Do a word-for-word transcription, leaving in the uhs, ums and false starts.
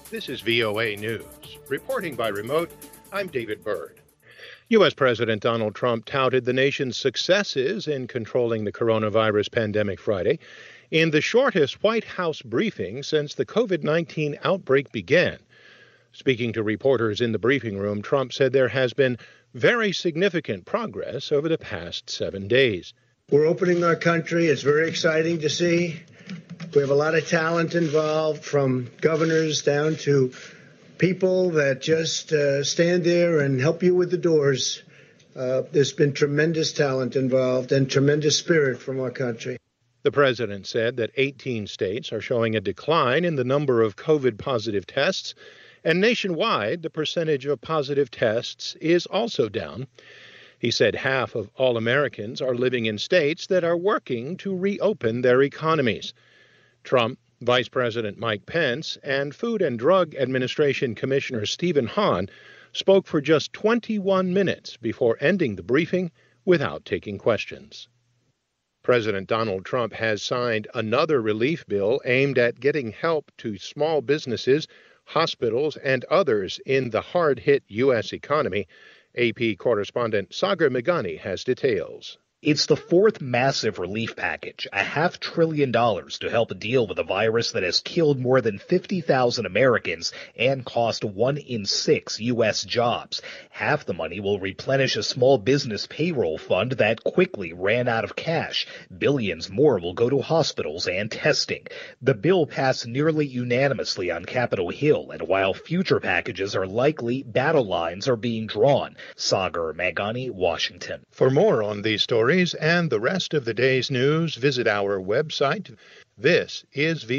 This is V O A News. Reporting by remote, I'm David Byrd. U S. President Donald Trump touted the nation's successes in controlling the coronavirus pandemic Friday in the shortest White House briefing since the COVID nineteen outbreak began. Speaking to reporters in the briefing room, Trump said there has been very significant progress over the past seven days. We're opening our country. It's very exciting to see. We have a lot of talent involved, from governors down to people that just uh, stand there and help you with the doors. Uh, there's been tremendous talent involved and tremendous spirit from our country. The president said that eighteen states are showing a decline in the number of COVID positive tests, and nationwide, the percentage of positive tests is also down. He said half of all Americans are living in states that are working to reopen their economies. Trump, Vice President Mike Pence, and Food and Drug Administration Commissioner Stephen Hahn spoke for just twenty-one minutes before ending the briefing without taking questions. President Donald Trump has signed another relief bill aimed at getting help to small businesses, hospitals, and others in the hard-hit U S economy. A P correspondent Sagar Meghani has details. It's the fourth massive relief package, a half trillion dollars to help deal with a virus that has killed more than fifty thousand Americans and cost one in six U S jobs. Half the money will replenish a small business payroll fund that quickly ran out of cash. Billions more will go to hospitals and testing. The bill passed nearly unanimously on Capitol Hill, and while future packages are likely, battle lines are being drawn. Sagar Meghani, Washington. For more on these stories and the rest of the day's news, visit our website. This is V